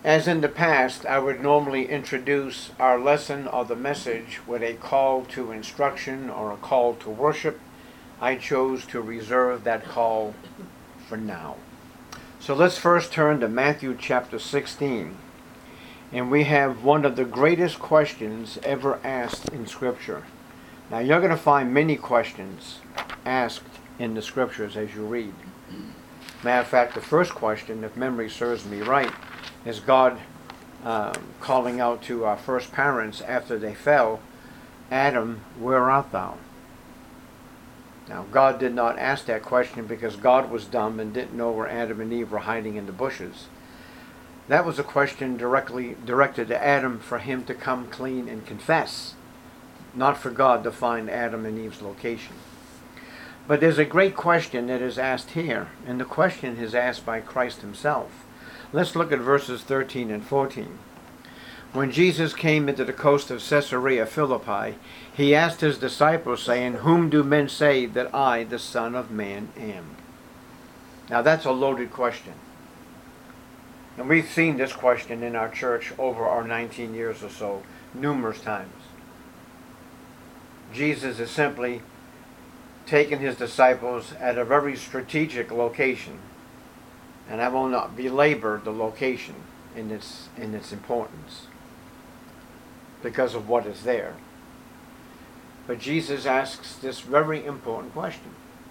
As in the past, I would normally introduce our lesson or the message with a call to instruction or a call to worship. I chose to reserve that call for now. So let's first turn to Matthew chapter 16. And we have one of the greatest questions ever asked in Scripture. Now you're going to find many questions asked in the Scriptures as you read. Matter of fact, the first question, if memory serves me right, is God calling out to our first parents after they fell, Adam, where art thou? Now, God did not ask that question because God was dumb and didn't know where Adam and Eve were hiding in the bushes. That was a question directly directed to Adam for him to come clean and confess, not for God to find Adam and Eve's location. But there's a great question that is asked here, and the question is asked by Christ himself. Let's look at verses 13 and 14. When Jesus came into the coast of Caesarea Philippi, he asked his disciples, saying, Whom do men say that I, the Son of Man, am? Now that's a loaded question. And we've seen this question in our church over our 19 years or so, numerous times. Jesus is simply taking his disciples at a very strategic location. And I will not belabor the location in its importance because of what is there. But Jesus asks this very important question.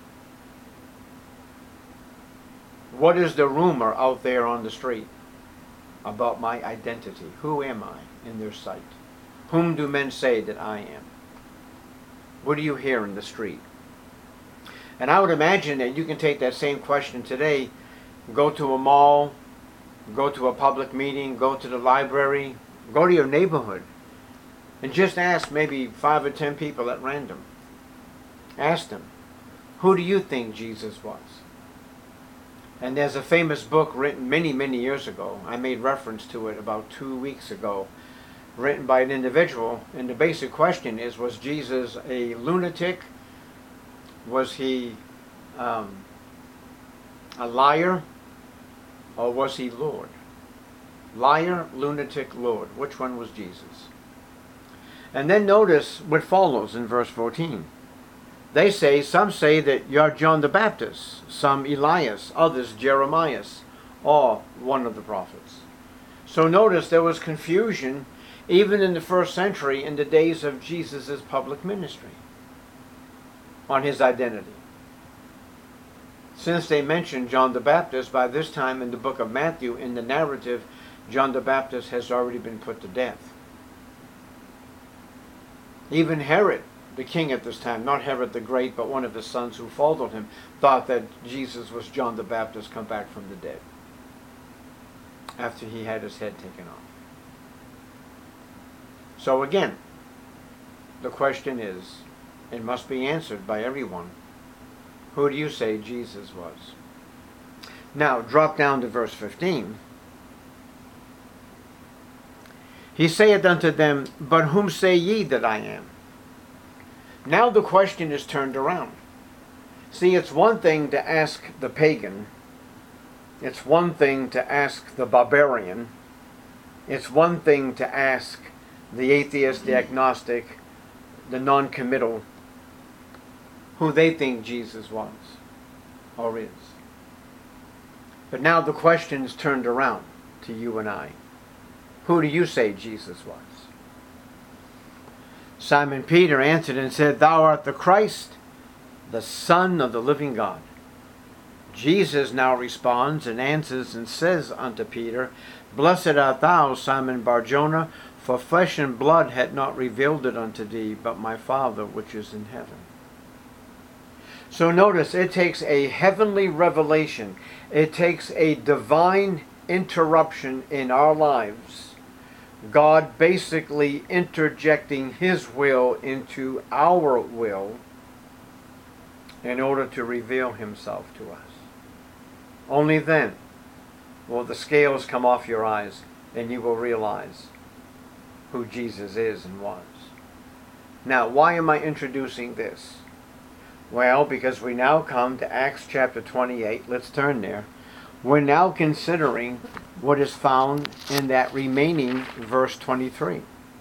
What is the rumor out there on the street about my identity? Who am I in their sight? Whom do men say that I am? What do you hear in the street? And I would imagine that you can take that same question today, go to a mall, go to a public meeting, go to the library, go to your neighborhood, and just ask maybe 5 or 10 people at random. Ask them, who do you think Jesus was? And there's a famous book written many, many years ago. I made reference to it about 2 weeks ago, written by an individual. And the basic question is, was Jesus a lunatic? Was he a liar? Or was he Lord? Liar, lunatic, Lord. Which one was Jesus? And then notice what follows in verse 14. Some say that you're John the Baptist, some Elias, others Jeremiah, or one of the prophets. So notice there was confusion even in the first century in the days of Jesus' public ministry on his identity. Since they mentioned John the Baptist, by this time in the book of Matthew, in the narrative, John the Baptist has already been put to death. Even Herod, the king at this time, not Herod the Great, but one of his sons who followed him, thought that Jesus was John the Baptist come back from the dead after he had his head taken off. So again, the question is, it must be answered by everyone. Who do you say Jesus was? Now, drop down to verse 15. He saith unto them, But whom say ye that I am? Now the question is turned around. See, it's one thing to ask the pagan. It's one thing to ask the barbarian. It's one thing to ask the atheist, the agnostic, the non-committal, who they think Jesus was or is. But now the question is turned around to you and I. Who do you say Jesus was? Simon Peter answered and said, Thou art the Christ, the Son of the living God. Jesus now responds and answers and says unto Peter, Blessed art thou, Simon Bar-Jonah, for flesh and blood had not revealed it unto thee, but my Father which is in heaven. So notice, it takes a heavenly revelation. It takes a divine interruption in our lives. God basically interjecting his will into our will in order to reveal himself to us. Only then will the scales come off your eyes and you will realize who Jesus is and was. Now, why am I introducing this? Well, because we now come to Acts chapter 28. Let's turn there. We're now considering what is found in that remaining verse 23.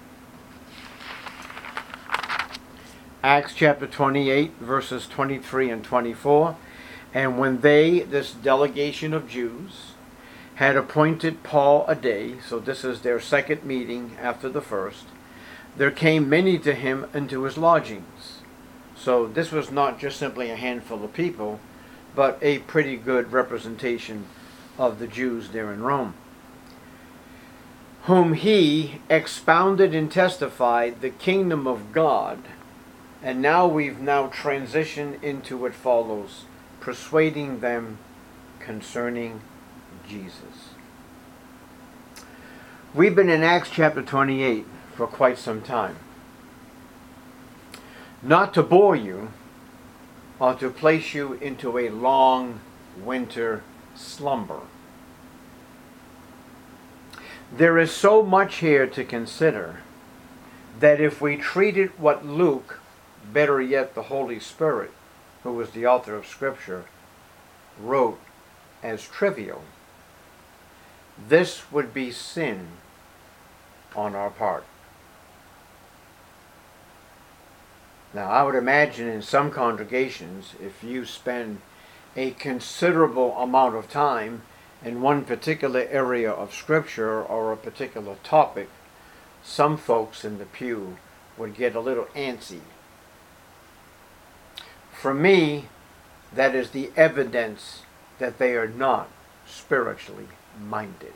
Acts chapter 28, verses 23 and 24. And when they, this delegation of Jews, had appointed Paul a day, so this is their second meeting after the first, there came many to him into his lodgings. So this was not just simply a handful of people, but a pretty good representation of the Jews there in Rome, whom he expounded and testified the kingdom of God. And now we've transitioned into what follows, persuading them concerning Jesus. We've been in Acts chapter 28 for quite some time. Not to bore you or to place you into a long winter slumber. There is so much here to consider that if we treated what Luke, better yet the Holy Spirit, who was the author of Scripture, wrote as trivial, this would be sin on our part. Now, I would imagine in some congregations, if you spend a considerable amount of time in one particular area of Scripture or a particular topic, some folks in the pew would get a little antsy. For me, that is the evidence that they are not spiritually minded.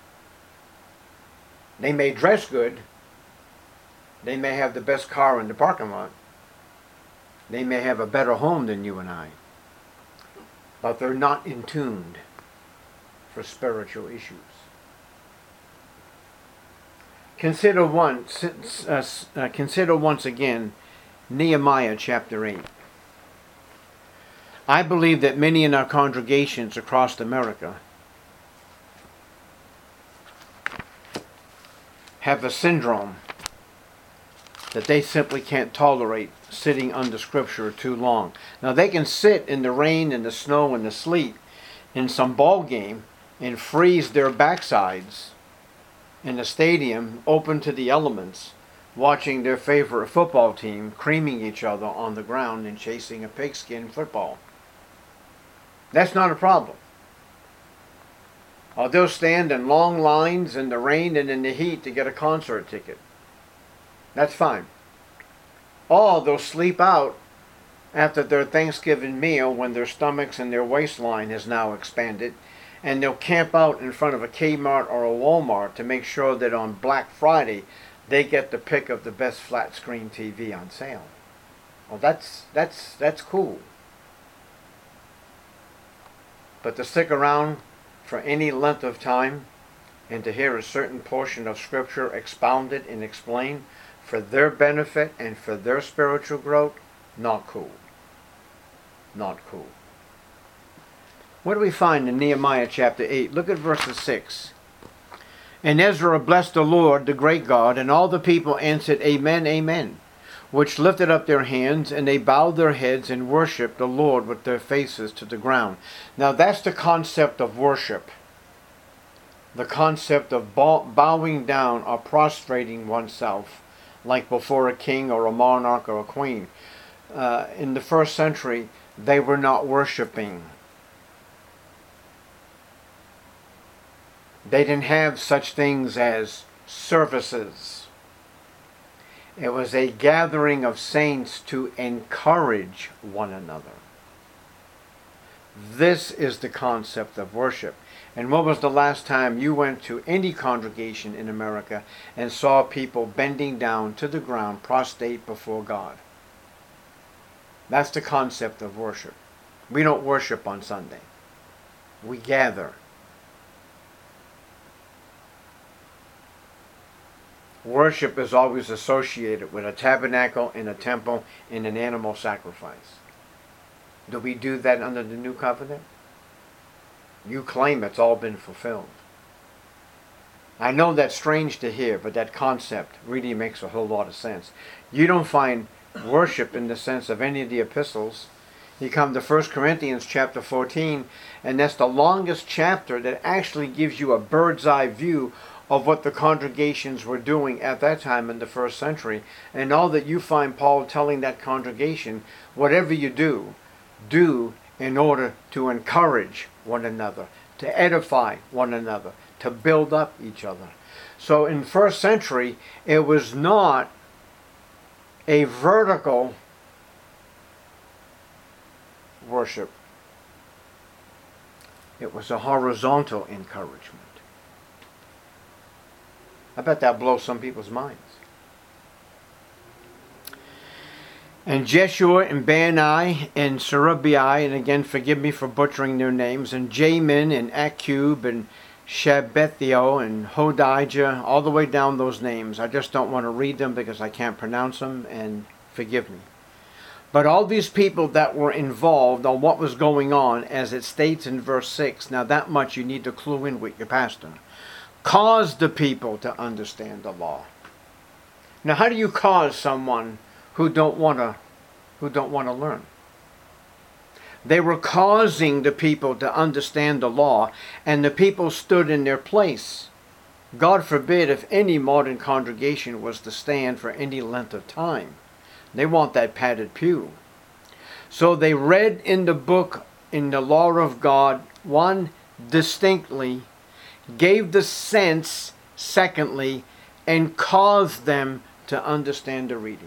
They may dress good. They may have the best car in the parking lot. They may have a better home than you and I. But they're not in tune for spiritual issues. Consider once again Nehemiah chapter 8. I believe that many in our congregations across America have a syndrome that they simply can't tolerate sitting under Scripture too long. Now they can sit in the rain and the snow and the sleet in some ball game and freeze their backsides in a stadium open to the elements, watching their favorite football team creaming each other on the ground and chasing a pigskin football. That's not a problem. Or they'll stand in long lines in the rain and in the heat to get a concert ticket. That's fine. Or they'll sleep out after their Thanksgiving meal when their stomachs and their waistline has now expanded, and they'll camp out in front of a Kmart or a Walmart to make sure that on Black Friday they get the pick of the best flat screen TV on sale. Well, that's cool. But to stick around for any length of time and to hear a certain portion of Scripture expounded and explained for their benefit and for their spiritual growth, not cool. Not cool. What do we find in Nehemiah chapter 8? Look at verses 6. And Ezra blessed the Lord, the great God, and all the people answered, Amen, Amen, which lifted up their hands, and they bowed their heads and worshipped the Lord with their faces to the ground. Now that's the concept of worship. The concept of bowing down or prostrating oneself, like before a king or a monarch or a queen. In the first century, they were not worshiping. They didn't have such things as services. It was a gathering of saints to encourage one another. This is the concept of worship. And when was the last time you went to any congregation in America and saw people bending down to the ground, prostrate before God? That's the concept of worship. We don't worship on Sunday. We gather. Worship is always associated with a tabernacle and a temple and an animal sacrifice. Do we do that under the new covenant? You claim it's all been fulfilled. I know that's strange to hear, but that concept really makes a whole lot of sense. You don't find worship in the sense of any of the epistles You come to 1 Corinthians chapter 14, and that's the longest chapter that actually gives you a bird's eye view of what the congregations were doing at that time in the first century. And all that you find Paul telling that congregation, whatever you do, do in order to encourage one another, to edify one another, to build up each other. So in first century, it was not a vertical worship. It was a horizontal encouragement. I bet that blows some people's minds. And Jeshua and Bani and Serubai, and again forgive me for butchering their names, and Jamin and Akub and Shabbethio and Hodijah, all the way down those names. I just don't want to read them because I can't pronounce them, and forgive me. But all these people that were involved on what was going on, as it states in verse 6, now that much you need to clue in with your pastor, caused the people to understand the law. Now how do you cause someone who don't want to learn? They were causing the people to understand the law, and the people stood in their place. God forbid if any modern congregation was to stand for any length of time. They want that padded pew. So they read in the book, in the law of God, one, distinctly, gave the sense, secondly, and caused them to understand the reading.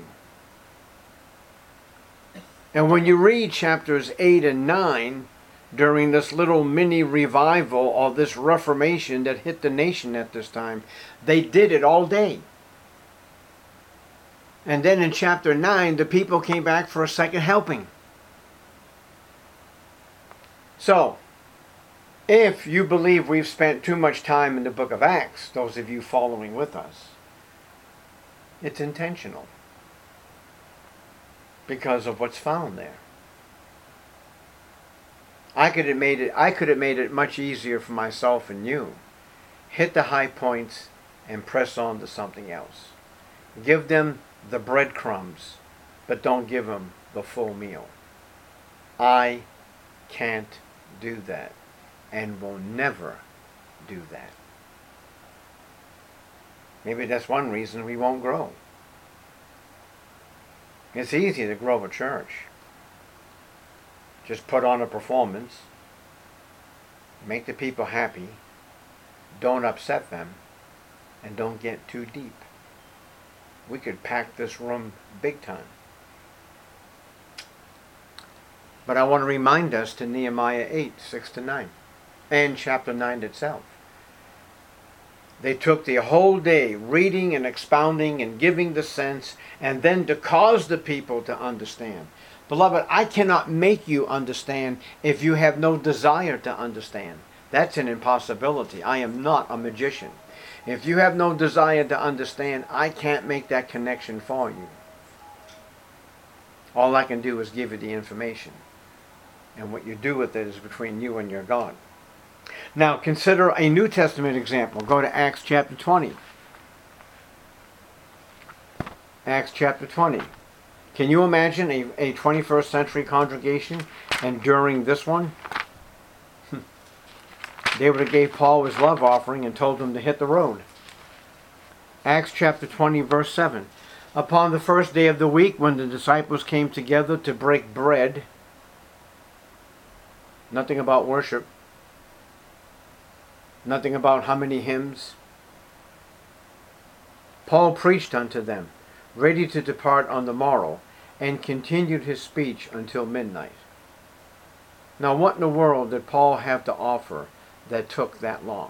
And when you read chapters 8 and 9, during this little mini revival or this reformation that hit the nation at this time, they did it all day. And then in chapter 9, the people came back for a second helping. So, if you believe we've spent too much time in the book of Acts, those of you following with us, it's intentional. Because of what's found there. I could have made it much easier for myself and you. Hit the high points and press on to something else. Give them the breadcrumbs, but don't give them the full meal. I can't do that, and will never do that. Maybe that's one reason we won't grow. It's easy to grow a church. Just put on a performance, make the people happy, don't upset them, and don't get too deep. We could pack this room big time. But I want to remind us to Nehemiah 8, 6-9, and chapter 9 itself. They took the whole day reading and expounding and giving the sense, and then to cause the people to understand. Beloved, I cannot make you understand if you have no desire to understand. That's an impossibility. I am not a magician. If you have no desire to understand, I can't make that connection for you. All I can do is give you the information. And what you do with it is between you and your God. Now consider a New Testament example. Go to Acts chapter 20. Acts chapter 20. Can you imagine a 21st century congregation, and during this one, they would have gave Paul his love offering and told him to hit the road. Acts chapter 20 verse 7. Upon the first day of the week, when the disciples came together to break bread, nothing about worship, nothing about how many hymns, Paul preached unto them, ready to depart on the morrow, and continued his speech until midnight. Now what in the world did Paul have to offer that took that long?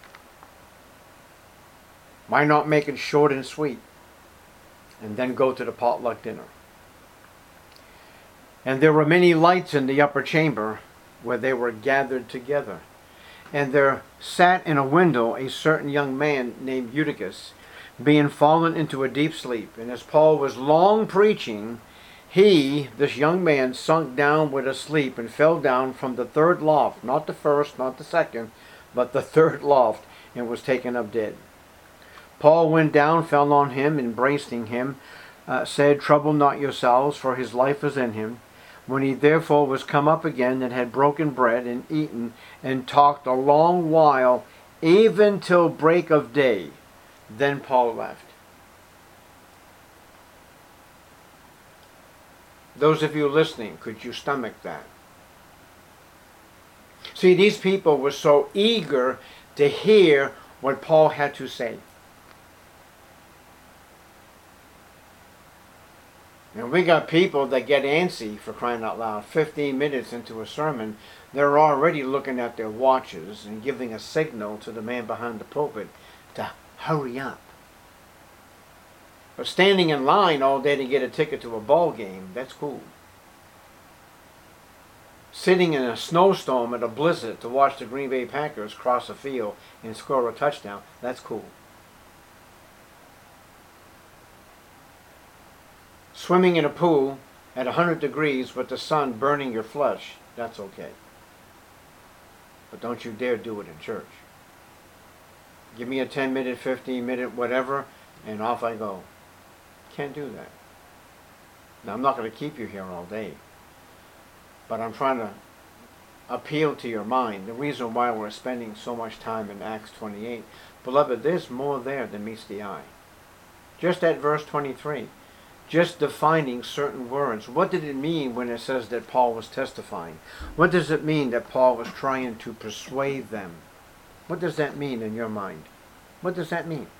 Why not make it short and sweet and then go to the potluck dinner? And there were many lights in the upper chamber where they were gathered together. And there sat in a window a certain young man named Eutychus, being fallen into a deep sleep. And as Paul was long preaching, this young man, sunk down with a sleep and fell down from the third loft, not the first, not the second, but the third loft, and was taken up dead. Paul went down, fell on him, embracing him, said, Trouble not yourselves, for his life is in him. When he therefore was come up again, and had broken bread, and eaten, and talked a long while, even till break of day, then Paul left. Those of you listening, could you stomach that? See, these people were so eager to hear what Paul had to say. And we got people that get antsy, for crying out loud. 15 minutes into a sermon, they're already looking at their watches and giving a signal to the man behind the pulpit to hurry up. But standing in line all day to get a ticket to a ball game, that's cool. Sitting in a snowstorm at a blizzard to watch the Green Bay Packers cross a field and score a touchdown, that's cool. Swimming in a pool at 100 degrees with the sun burning your flesh, that's okay. But don't you dare do it in church. Give me a 10-minute, 15-minute, whatever, and off I go. Can't do that. Now, I'm not going to keep you here all day, but I'm trying to appeal to your mind. The reason why we're spending so much time in Acts 28, beloved, there's more there than meets the eye. Just at verse 23, just defining certain words. What did it mean when it says that Paul was testifying? What does it mean that Paul was trying to persuade them? What does that mean in your mind? What does that mean?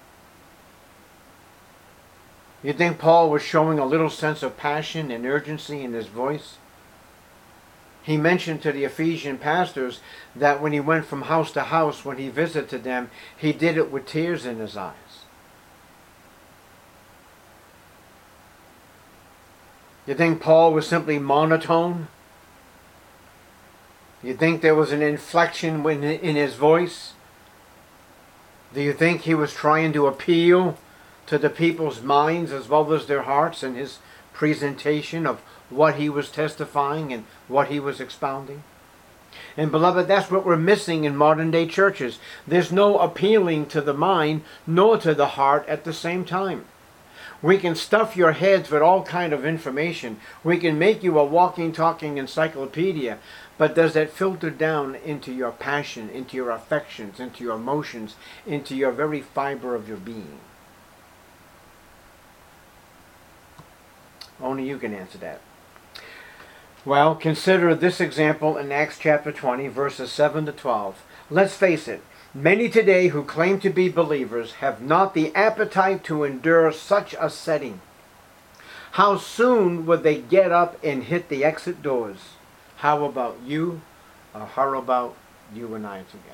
You think Paul was showing a little sense of passion and urgency in his voice? He mentioned to the Ephesian pastors that when he went from house to house, when he visited them, he did it with tears in his eyes. You think Paul was simply monotone? You think there was an inflection in his voice? Do you think he was trying to appeal to the people's minds as well as their hearts in his presentation of what he was testifying and what he was expounding? And beloved, that's what we're missing in modern day churches. There's no appealing to the mind nor to the heart at the same time. We can stuff your heads with all kind of information. We can make you a walking, talking encyclopedia. But does that filter down into your passion, into your affections, into your emotions, into your very fiber of your being? Only you can answer that. Well, consider this example in Acts chapter 20, verses 7 to 12. Let's face it, many today who claim to be believers have not the appetite to endure such a setting. How soon would they get up and hit the exit doors? How about you, or how about you and I together?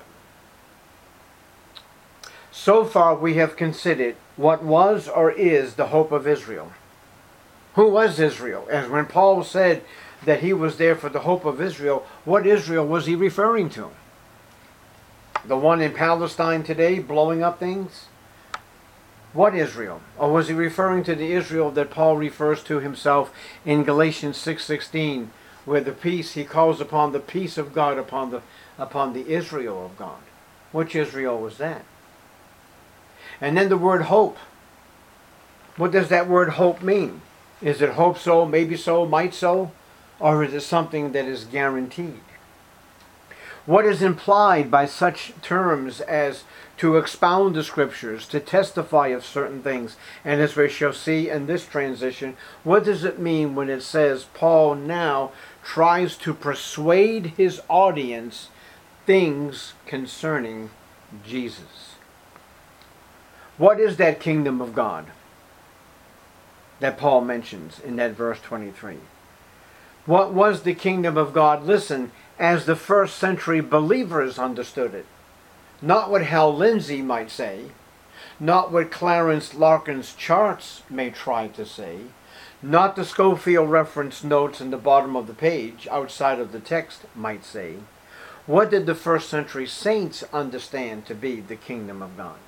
So far we have considered what was or is the hope of Israel. Who was Israel? As when Paul said that he was there for the hope of Israel, what Israel was he referring to? The one in Palestine today blowing up things? What Israel? Or was he referring to the Israel that Paul refers to himself in Galatians 6:16, where the peace, he calls upon the peace of God upon the Israel of God? Which Israel was that? And then the word hope. What does that word hope mean? Is it hope so, maybe so, might so? Or is it something that is guaranteed? What is implied by such terms as to expound the scriptures, to testify of certain things? And as we shall see in this transition, what does it mean when it says Paul now tries to persuade his audience things concerning Jesus? What is that kingdom of God that Paul mentions in that verse 23? What was the kingdom of God? Listen, as the first century believers understood it. Not what Hal Lindsey might say, not what Clarence Larkin's charts may try to say, not the Scofield reference notes in the bottom of the page outside of the text might say. What did the first century saints understand to be the kingdom of God?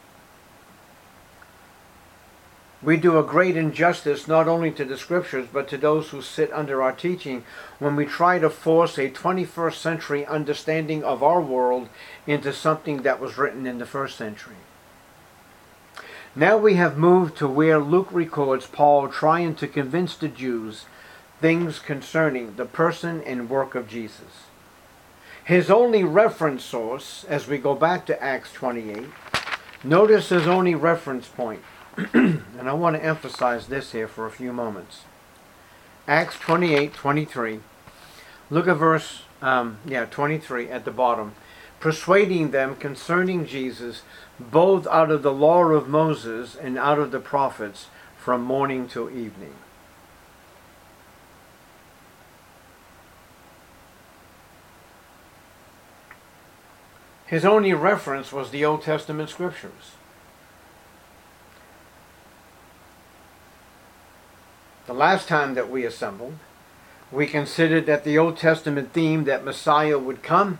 We do a great injustice not only to the scriptures but to those who sit under our teaching when we try to force a 21st century understanding of our world into something that was written in the first century. Now we have moved to where Luke records Paul trying to convince the Jews things concerning the person and work of Jesus. His only reference source, as we go back to Acts 28, notice his only reference point. And I want to emphasize this here for a few moments. Acts 28:23. Look at verse 23 at the bottom. Persuading them concerning Jesus, both out of the law of Moses and out of the prophets, from morning till evening. His only reference was the Old Testament scriptures. The last time that we assembled, we considered that the Old Testament theme that Messiah would come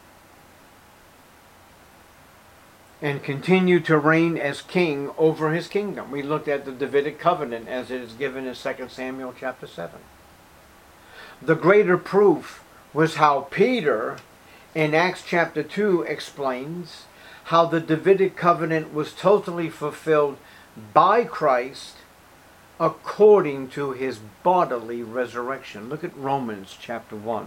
and continue to reign as king over his kingdom. We looked at the Davidic covenant as it is given in 2 Samuel chapter 7. The greater proof was how Peter in Acts chapter 2 explains how the Davidic covenant was totally fulfilled by Christ according to his bodily resurrection. Look at Romans chapter 1.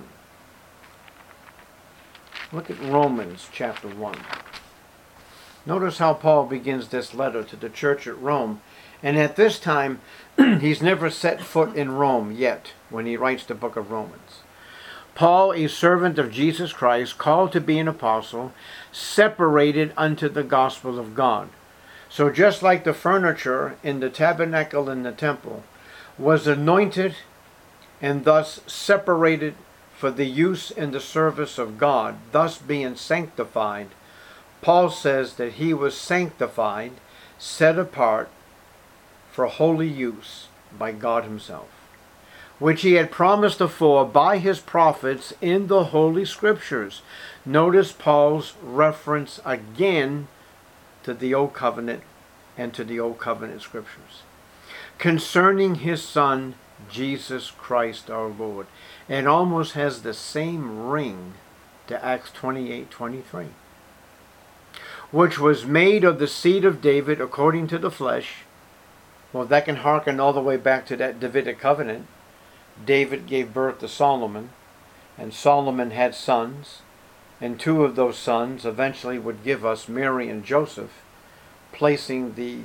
Look at Romans chapter 1. Notice how Paul begins this letter to the church at Rome. And at this time, he's never set foot in Rome yet when he writes the book of Romans. Paul, a servant of Jesus Christ, called to be an apostle, separated unto the gospel of God. So just like the furniture in the tabernacle in the temple was anointed and thus separated for the use in the service of God, thus being sanctified, Paul says that he was sanctified, set apart for holy use by God himself, which he had promised afore by his prophets in the Holy Scriptures. Notice Paul's reference again to the Old Covenant and to the Old Covenant Scriptures concerning his Son, Jesus Christ our Lord. It almost has the same ring to Acts 28:23. Which was made of the seed of David according to the flesh. Well, that can hearken all the way back to that Davidic covenant. David gave birth to Solomon, and Solomon had sons, and two of those sons eventually would give us Mary and Joseph, placing the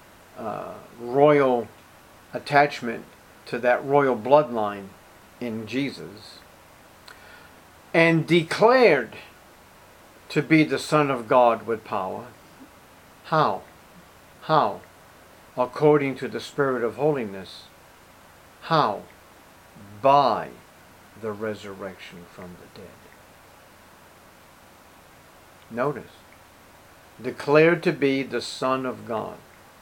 royal attachment to that royal bloodline in Jesus, and declared to be the Son of God with power. How? How? According to the Spirit of holiness. How? By the resurrection from the dead. Notice, declared to be the Son of God.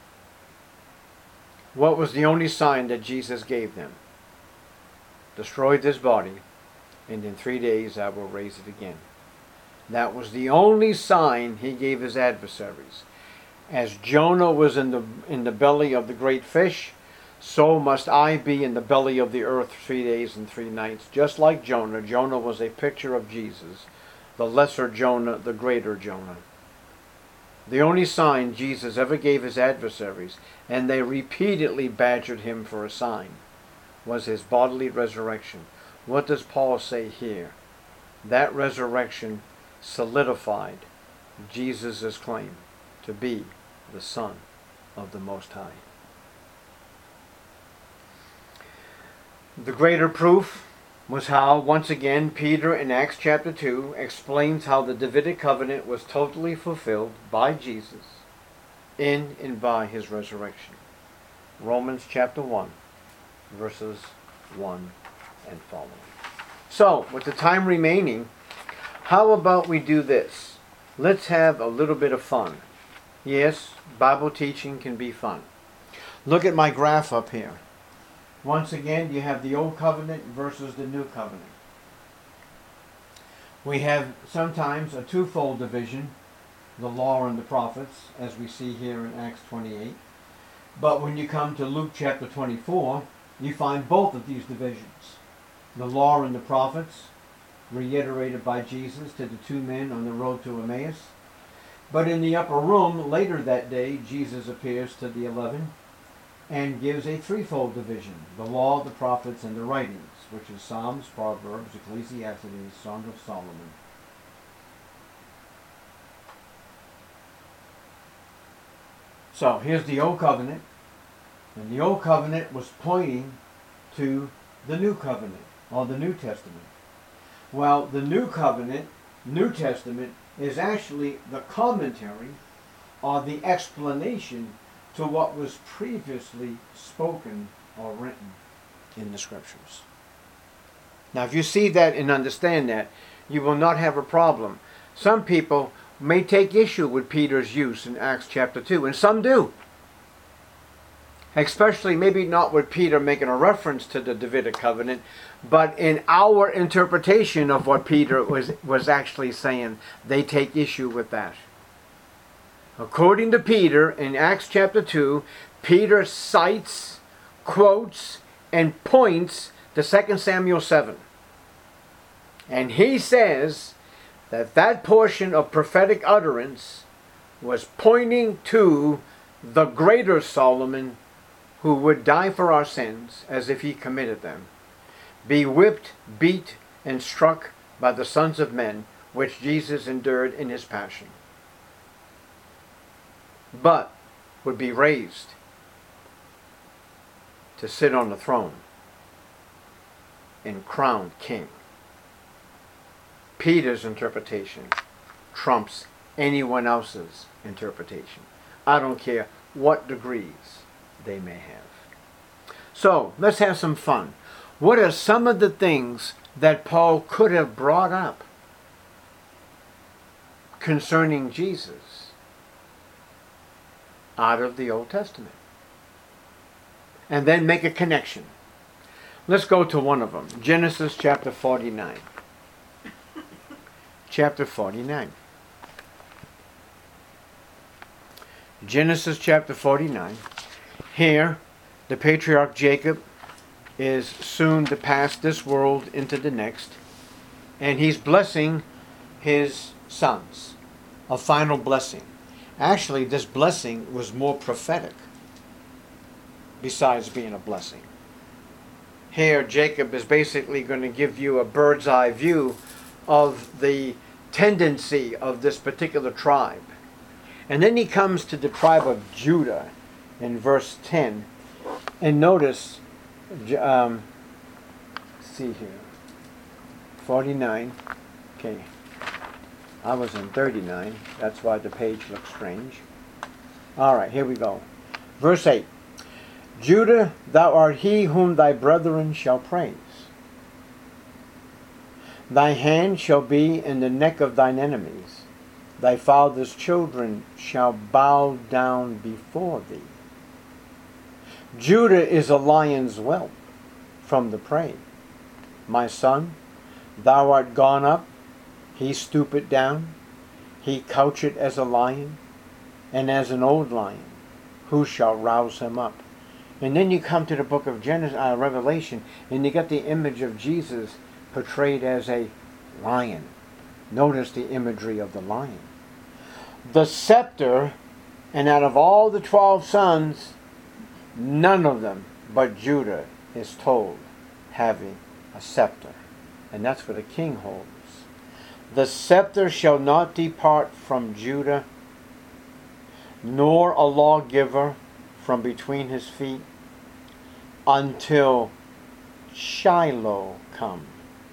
What was the only sign that Jesus gave them? Destroy this body, and in 3 days I will raise it again. That was the only sign he gave his adversaries. As Jonah was in the belly of the great fish, so must I be in the belly of the earth 3 days and 3 nights. Just like Jonah. Jonah was a picture of Jesus. The lesser Jonah, the greater Jonah. The only sign Jesus ever gave his adversaries, and they repeatedly badgered him for a sign, was his bodily resurrection. What does Paul say here? That resurrection solidified Jesus' claim to be the Son of the Most High. The greater proof was how, once again, Peter in Acts chapter 2 explains how the Davidic covenant was totally fulfilled by Jesus in and by his resurrection. Romans chapter 1, verses 1 and following. So, with the time remaining, how about we do this? Let's have a little bit of fun. Yes, Bible teaching can be fun. Look at my graph up here. Once again, you have the Old Covenant versus the New Covenant. We have sometimes a twofold division, the law and the prophets, as we see here in Acts 28. But when you come to Luke chapter 24, you find both of these divisions. The law and the prophets, reiterated by Jesus to the two men on the road to Emmaus. But in the upper room, later that day, Jesus appears to the 11, and gives a threefold division: the law, the prophets, and the writings, which is Psalms, Proverbs, Ecclesiastes, Song of Solomon. So here's the Old Covenant, and the Old Covenant was pointing to the New Covenant, or the New Testament. Well, the New Covenant, New Testament, is actually the commentary or the explanation to what was previously spoken or written in the Scriptures. Now, if you see that and understand that, you will not have a problem. Some people may take issue with Peter's use in Acts chapter 2, and some do. Especially maybe not with Peter making a reference to the Davidic covenant, but in our interpretation of what Peter was actually saying, they take issue with that. According to Peter, in Acts chapter 2, Peter cites, quotes, and points to 2 Samuel 7. And he says that that portion of prophetic utterance was pointing to the greater Solomon, who would die for our sins as if he committed them, be whipped, beat, and struck by the sons of men, which Jesus endured in his passion, but would be raised to sit on the throne and crowned king. Peter's interpretation trumps anyone else's interpretation. I don't care what degrees they may have. So, let's have some fun. What are some of the things that Paul could have brought up concerning Jesus out of the Old Testament? And then make a connection. Let's go to one of them. Genesis chapter 49. Chapter 49. Genesis chapter 49. Here, the patriarch Jacob is soon to pass this world into the next, and he's blessing his sons. A final blessing. Actually, this blessing was more prophetic, besides being a blessing. Here, Jacob is basically going to give you a bird's eye view of the tendency of this particular tribe. And then he comes to the tribe of Judah in verse 10. And notice, see here, 49. Okay, I was in 39. That's why the page looks strange. All right, here we go. Verse 8. Judah, thou art he whom thy brethren shall praise. Thy hand shall be in the neck of thine enemies. Thy father's children shall bow down before thee. Judah is a lion's whelp from the prey. My son, thou art gone up, he stoopeth down, he coucheth as a lion, and as an old lion, who shall rouse him up? And then you come to the book of Revelation, and you get the image of Jesus portrayed as a lion. Notice the imagery of the lion. The scepter, and out of all the 12 sons, none of them but Judah is told having a scepter. And that's what a king holds. The scepter shall not depart from Judah, nor a lawgiver from between his feet, until Shiloh come.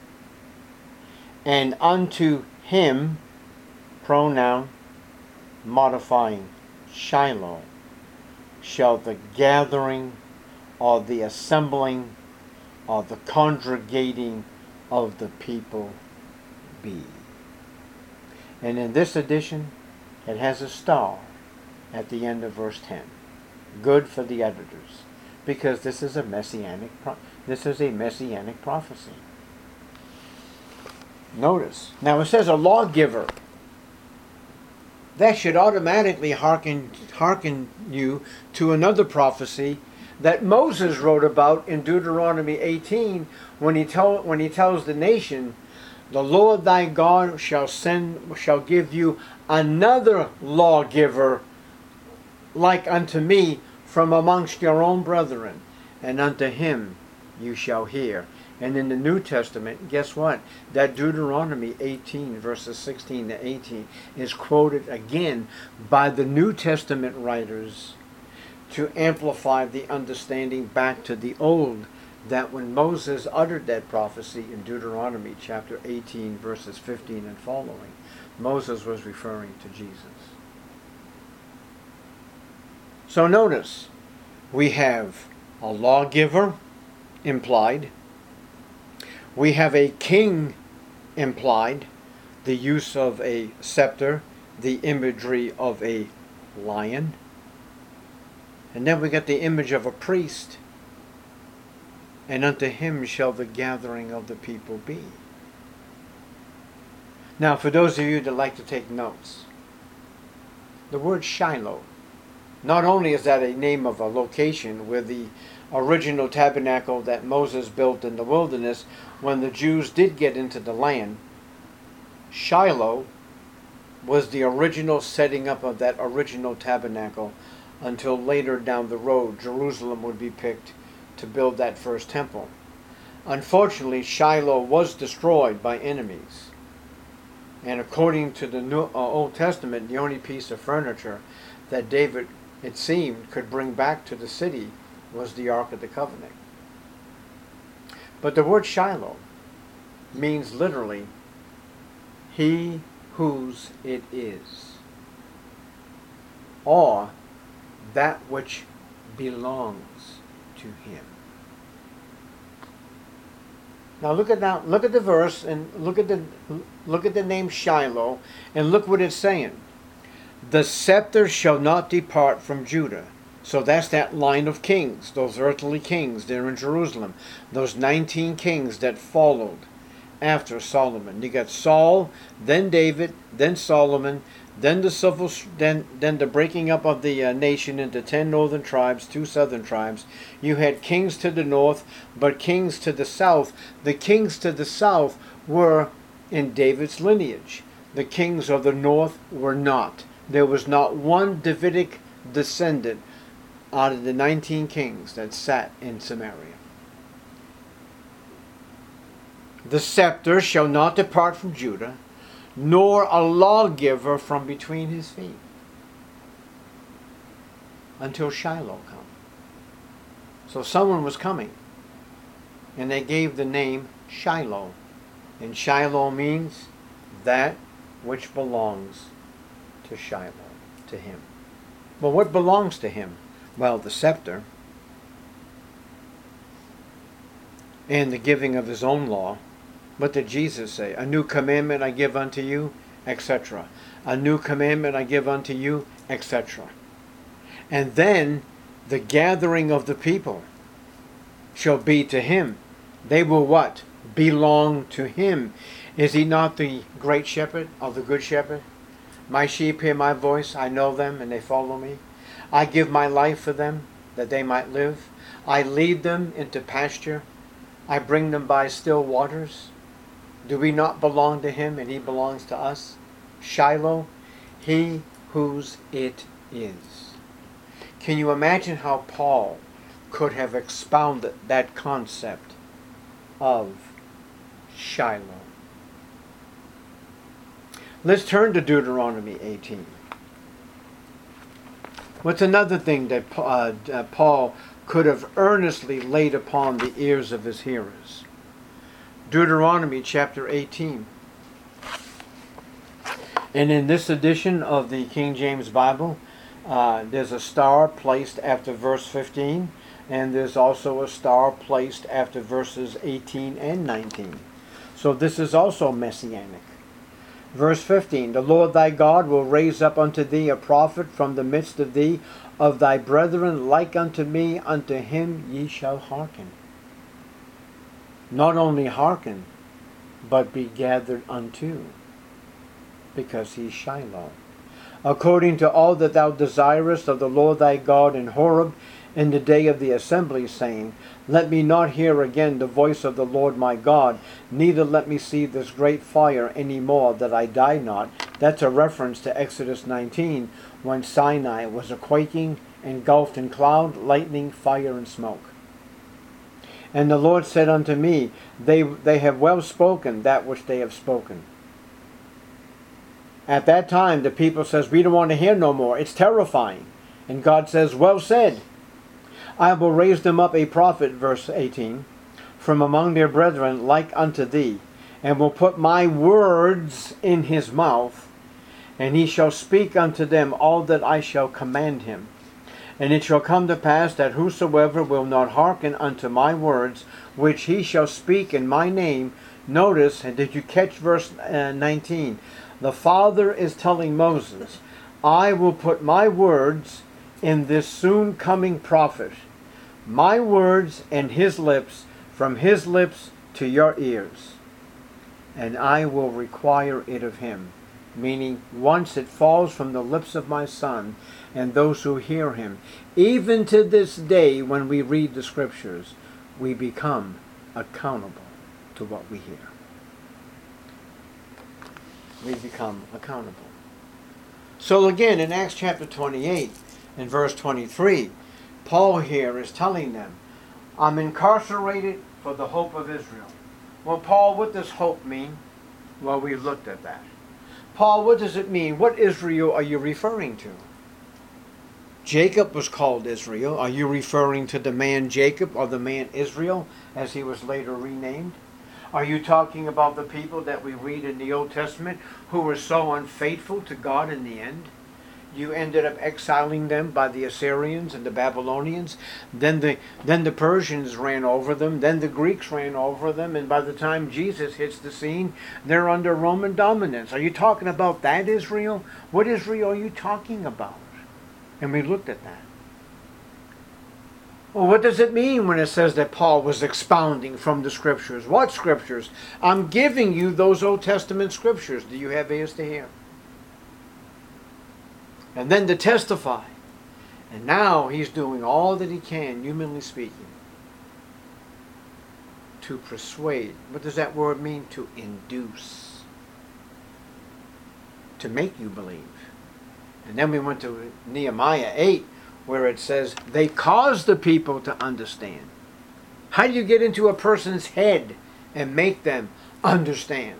And unto him, pronoun modifying Shiloh, shall the gathering or the assembling or the congregating of the people be. And in this edition, it has a star at the end of verse 10. Good for the editors, because this is a messianic prophecy. Notice. Now it says a lawgiver. That should automatically hearken you to another prophecy that Moses wrote about in Deuteronomy 18 when he tells the nation, the Lord thy God shall give you another lawgiver like unto me from amongst your own brethren, and unto him you shall hear. And in the New Testament, guess what? That Deuteronomy 18, verses 16 to 18, is quoted again by the New Testament writers to amplify the understanding back to the Old, that when Moses uttered that prophecy in Deuteronomy chapter 18, verses 15 and following, Moses was referring to Jesus. So notice, we have a lawgiver implied. We have a king implied, the use of a scepter, the imagery of a lion. And then we get the image of a priest. And unto him shall the gathering of the people be. Now, for those of you that like to take notes, the word Shiloh, not only is that a name of a location where the original tabernacle that Moses built in the wilderness, when the Jews did get into the land, Shiloh was the original setting up of that original tabernacle until later down the road Jerusalem would be picked to build that first temple. Unfortunately, Shiloh was destroyed by enemies. And according to the Old Testament, the only piece of furniture that David, it seemed, could bring back to the city was the Ark of the Covenant. But the word Shiloh means literally, he whose it is, or that which belongs to him. Now look at the verse and look at the name Shiloh, and look what it's saying. The scepter shall not depart from Judah. So that's that line of kings, those earthly kings there in Jerusalem, those 19 kings that followed after Solomon. You got Saul, then David, then Solomon, then the breaking up of the nation into 10 northern tribes, 2 southern tribes. You had kings to the north, but kings to the south. The kings to the south were in David's lineage. The kings of the north were not. There was not one Davidic descendant out of the 19 kings that sat in Samaria. The scepter shall not depart from Judah, nor a lawgiver from between his feet, until Shiloh come. So someone was coming, and they gave the name Shiloh. And Shiloh means that which belongs to Shiloh, to him. Well, what belongs to him? Well, the scepter and the giving of his own law. What did Jesus say? A new commandment I give unto you, etc. A new commandment I give unto you, etc. And then the gathering of the people shall be to him. They will what? Belong to him. Is he not the great shepherd or the good shepherd? My sheep hear my voice, I know them, and they follow me. I give my life for them, that they might live. I lead them into pasture. I bring them by still waters. Do we not belong to him, and he belongs to us? Shiloh, he whose it is. Can you imagine how Paul could have expounded that concept of Shiloh? Let's turn to Deuteronomy 18. What's another thing that Paul could have earnestly laid upon the ears of his hearers? Deuteronomy chapter 18. And in this edition of the King James Bible, there's a star placed after verse 15, and there's also a star placed after verses 18 and 19. So this is also messianic. Verse 15, the Lord thy God will raise up unto thee a prophet from the midst of thee, of thy brethren like unto me, unto him ye shall hearken. Not only hearken, but be gathered unto, because he is Shiloh. According to all that thou desirest of the Lord thy God in Horeb, in the day of the assembly, saying, let me not hear again the voice of the Lord my God, neither let me see this great fire any more, that I die not. That's a reference to Exodus 19, when Sinai was a quaking, engulfed in cloud, lightning, fire, and smoke. And the Lord said unto me, they have well spoken that which they have spoken. At that time, the people says, we don't want to hear no more. It's terrifying. And God says, well said. I will raise them up a prophet, verse 18, from among their brethren like unto thee, and will put my words in his mouth, and he shall speak unto them all that I shall command him. And it shall come to pass that whosoever will not hearken unto my words, which he shall speak in my name. Notice, and did you catch verse 19? The Father is telling Moses, I will put my words in this soon coming prophet. My words in his lips, from his lips to your ears. And I will require it of him. Meaning, once it falls from the lips of my Son and those who hear him, even to this day when we read the Scriptures, we become accountable to what we hear. We become accountable. So again, in Acts chapter 28, in verse 23, Paul here is telling them, I'm incarcerated for the hope of Israel. Well, Paul, what does hope mean? Well, we've looked at that. Paul, what does it mean? What Israel are you referring to? Jacob was called Israel. Are you referring to the man Jacob or the man Israel as he was later renamed? Are you talking about the people that we read in the Old Testament who were so unfaithful to God in the end? You ended up exiling them by the Assyrians and the Babylonians. Then the Persians ran over them. Then the Greeks ran over them. And by the time Jesus hits the scene, they're under Roman dominance. Are you talking about that Israel? What Israel are you talking about? And we looked at that. Well, what does it mean when it says that Paul was expounding from the Scriptures? What Scriptures? I'm giving you those Old Testament Scriptures. Do you have ears to hear? And then to testify. And now he's doing all that he can, humanly speaking, to persuade. What does that word mean? To induce. To make you believe. And then we went to Nehemiah 8, where it says, they caused the people to understand. How do you get into a person's head and make them understand?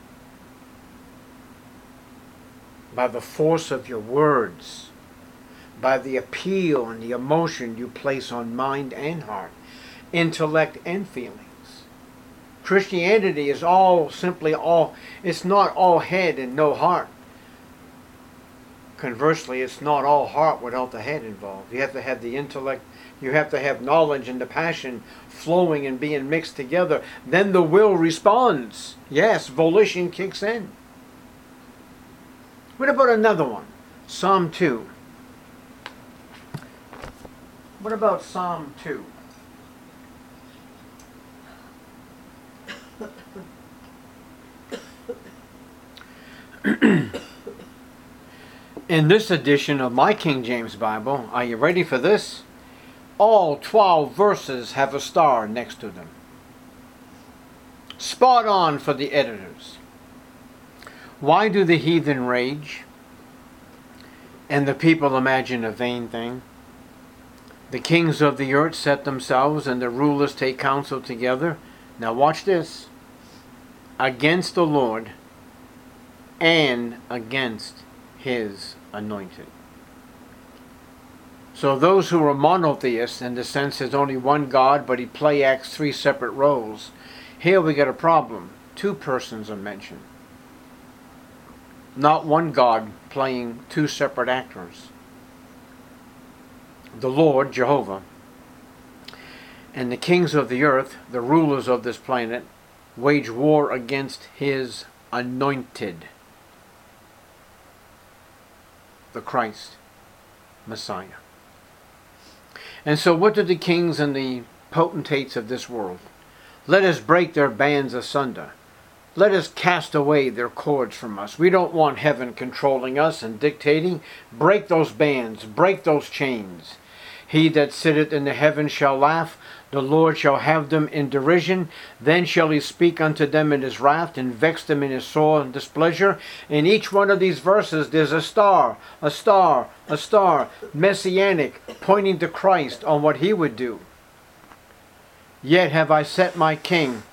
By the force of your words, by the appeal and the emotion you place on mind and heart, intellect and feelings. Christianity is it's not all head and no heart. Conversely, it's not all heart without the head involved. You have to have the intellect, you have to have knowledge and the passion flowing and being mixed together. Then the will responds. Yes, volition kicks in. What about another one? Psalm 2. What about Psalm 2? In this edition of my King James Bible, are you ready for this? All 12 verses have a star next to them. Spot on for the editors. Why do the heathen rage, and the people imagine a vain thing? The kings of the earth set themselves, and the rulers take counsel together. Now watch this. Against the Lord and against his anointed. So those who are monotheists, in the sense there's only one God, but he play acts 3 separate roles, here we get a problem. 2 persons are mentioned. Not one God playing 2 separate actors. The Lord, Jehovah, and the kings of the earth, the rulers of this planet, wage war against his anointed, the Christ, Messiah. And so what do the kings and the potentates of this world? Let us break their bands asunder. Let us cast away their cords from us. We don't want heaven controlling us and dictating. Break those bands, break those chains. He that sitteth in the heavens shall laugh. The Lord shall have them in derision. Then shall he speak unto them in his wrath, and vex them in his sore displeasure. In each one of these verses there's a star, a star, a star, messianic, pointing to Christ on what he would do. Yet have I set my king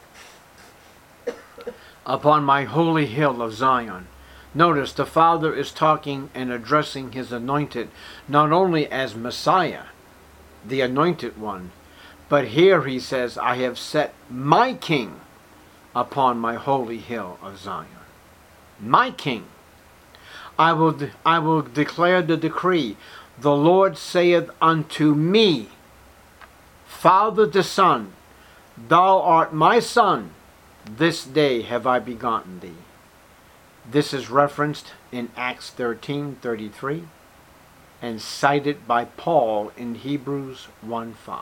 upon my holy hill of Zion. Notice the Father is talking and addressing his anointed, not only as Messiah, the anointed one, but here he says, I have set my king upon my holy hill of Zion. My king. I will declare the decree. The Lord saith unto me, Father to Son, Thou art my Son, this day have I begotten thee. This is referenced in Acts 13:33 and cited by Paul in Hebrews 1:5.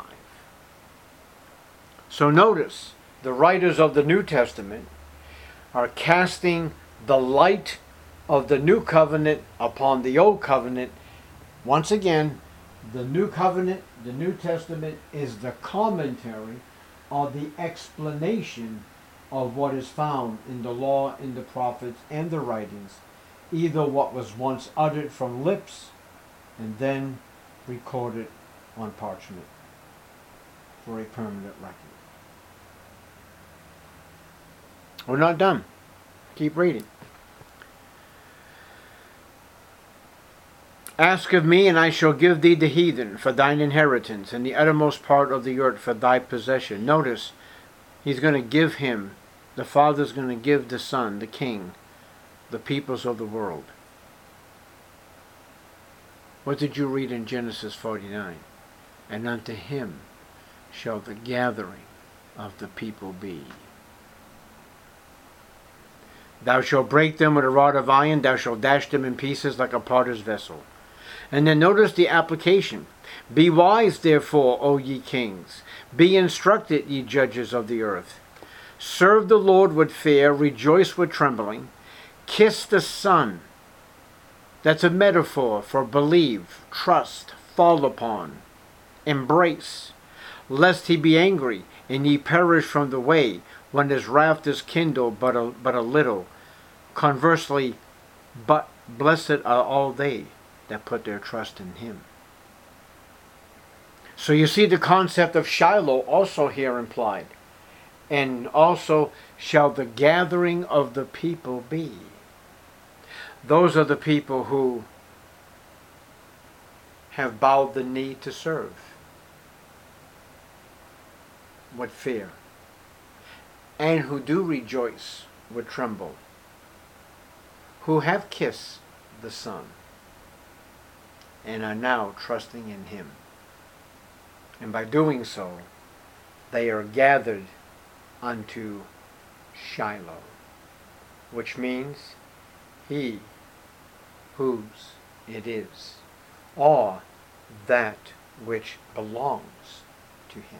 So notice, the writers of the New Testament are casting the light of the New Covenant upon the Old Covenant. Once again, the New Covenant, the New Testament, is the commentary or the explanation of what is found in the law, in the prophets, and the writings, either what was once uttered from lips and then recorded on parchment for a permanent record. We're not done. Keep reading. Ask of me, and I shall give thee the heathen for thine inheritance, and the uttermost part of the earth for thy possession. Notice, he's going to give him, the Father's going to give the Son, the King, the peoples of the world. What did you read in Genesis 49? And unto him shall the gathering of the people be. Thou shalt break them with a rod of iron, thou shalt dash them in pieces like a potter's vessel. And then notice the application. Be wise, therefore, O ye kings. Be instructed, ye judges of the earth. Serve the Lord with fear, rejoice with trembling. Kiss the Son. That's a metaphor for believe, trust, fall upon, embrace. Lest he be angry, and ye perish from the way, when his wrath is kindled but a little. Conversely, but blessed are all they that put their trust in him. So you see the concept of Shiloh also here implied. And also shall the gathering of the people be. Those are the people who have bowed the knee to serve with fear, and who do rejoice with tremble, who have kissed the Son and are now trusting in him. And by doing so, they are gathered unto Shiloh, which means he whose it is, or that which belongs to him.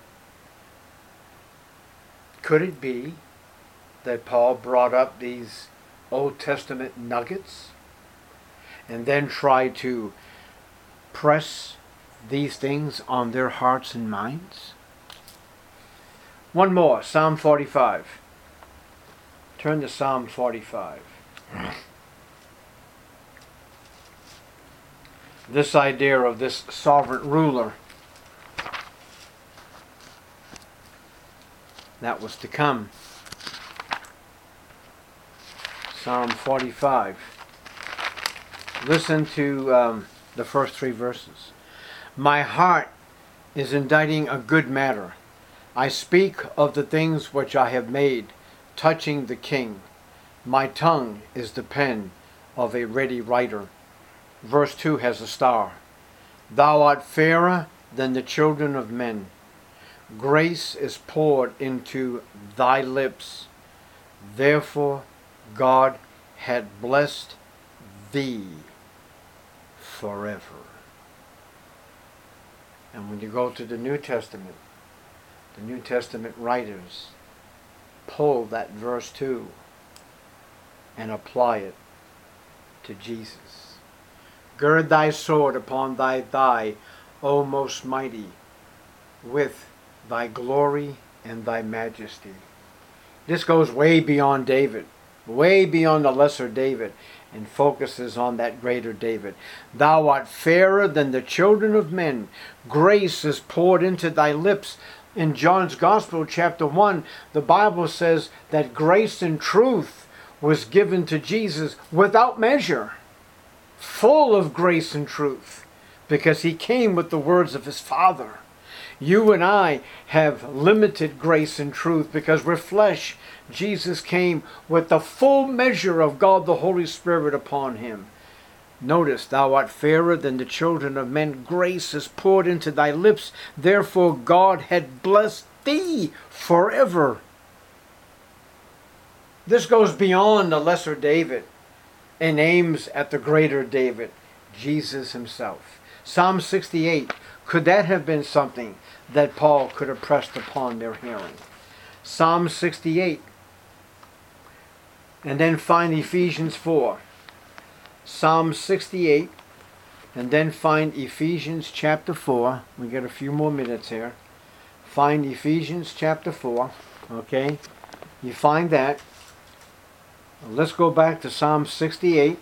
Could it be that Paul brought up these Old Testament nuggets and then tried to press these things on their hearts and minds? One more, Psalm 45. Turn to Psalm 45. This idea of this sovereign ruler that was to come. Psalm 45. Listen to the first three verses. My heart is inditing a good matter. I speak of the things which I have made, touching the king. My tongue is the pen of a ready writer. Verse 2 has a star. Thou art fairer than the children of men. Grace is poured into thy lips. Therefore God had blessed thee forever. And when you go to the New Testament writers pull that verse 2 and apply it to Jesus. Gird thy sword upon thy thigh, O most mighty, with thy glory and thy majesty. This goes way beyond David, way beyond the lesser David, and focuses on that greater David. Thou art fairer than the children of men. Grace is poured into thy lips. In John's Gospel, chapter 1, the Bible says that grace and truth was given to Jesus without measure, full of grace and truth, because he came with the words of his Father. You and I have limited grace and truth because we're flesh. Jesus came with the full measure of God the Holy Spirit upon him. Notice, thou art fairer than the children of men. Grace is poured into thy lips. Therefore God had blessed thee forever. This goes beyond the lesser David and aims at the greater David, Jesus himself. Psalm 68, could that have been something that Paul could have pressed upon their hearing? Psalm 68. And then find Ephesians 4. Psalm 68. And then find Ephesians chapter 4. We got a few more minutes here. Find Ephesians chapter 4. Okay? You find that. Let's go back to Psalm 68.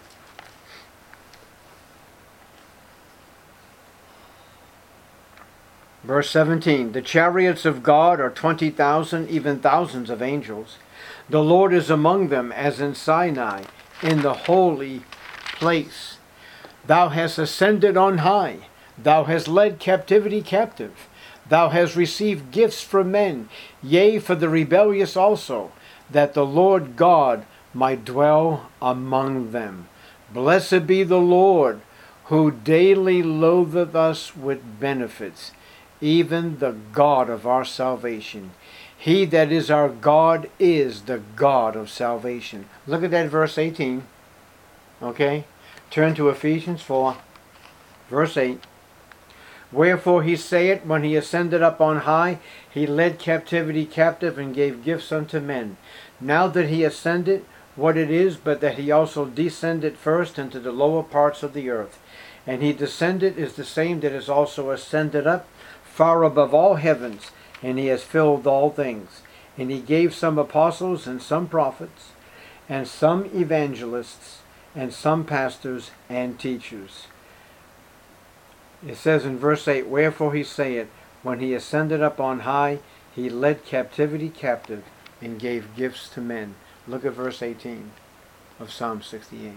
Verse 17, the chariots of God are 20,000, even thousands of angels. The Lord is among them as in Sinai, in the holy place. Thou hast ascended on high. Thou hast led captivity captive. Thou hast received gifts from men, yea, for the rebellious also, that the Lord God might dwell among them. Blessed be the Lord, who daily loadeth us with benefits, even the God of our salvation. He that is our God is the God of salvation. Look at that verse 18. Okay? Turn to Ephesians 4, verse 8. Wherefore he saith, when he ascended up on high, he led captivity captive and gave gifts unto men. Now that he ascended, what it is, but that he also descended first into the lower parts of the earth. And he descended is the same that is also ascended up far above all heavens, and he has filled all things. And he gave some apostles, and some prophets, and some evangelists, and some pastors and teachers. It says in verse 8, wherefore he saith, when he ascended up on high, he led captivity captive, and gave gifts to men. Look at verse 18 of Psalm 68.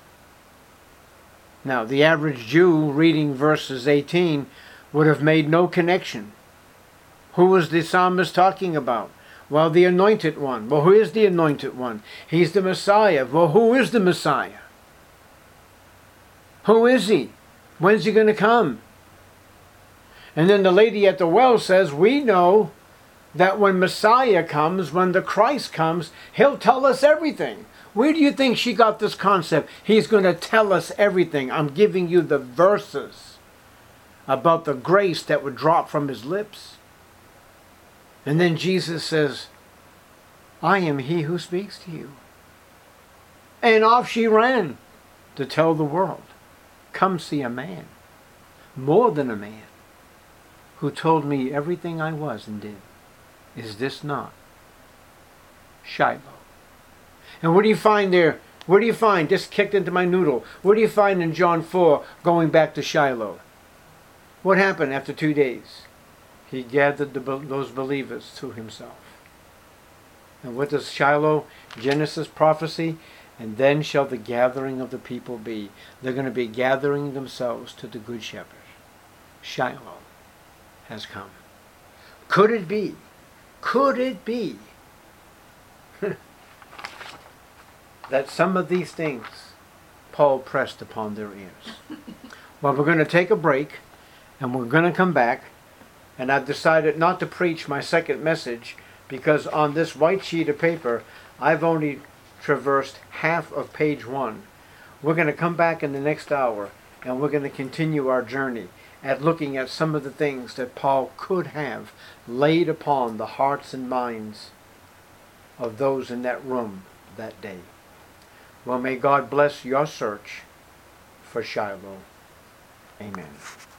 Now, the average Jew reading verses 18 would have made no connection. Who was the psalmist talking about? Well, the anointed one. Well, who is the anointed one? He's the Messiah. Well, who is the Messiah? Who is he? When's he going to come? And then the lady at the well says, we know that when Messiah comes, when the Christ comes, he'll tell us everything. Where do you think she got this concept? He's going to tell us everything. I'm giving you the verses about the grace that would drop from his lips. And then Jesus says, I am he who speaks to you. And off she ran to tell the world, come see a man, more than a man, who told me everything I was and did. Is this not Shiloh? And what do you find there? What do you find? Just kicked into my noodle. What do you find in John 4 going back to Shiloh? What happened after 2 days? He gathered those believers to himself. And what does Shiloh, Genesis prophecy? And then shall the gathering of the people be. They're going to be gathering themselves to the Good Shepherd. Shiloh has come. Could it be? Could it be that some of these things Paul pressed upon their ears? Well, we're going to take a break, and we're going to come back, and I've decided not to preach my second message because on this white sheet of paper, I've only traversed half of page 1. We're going to come back in the next hour, and we're going to continue our journey at looking at some of the things that Paul could have laid upon the hearts and minds of those in that room that day. Well, may God bless your search for Shiloh. Amen.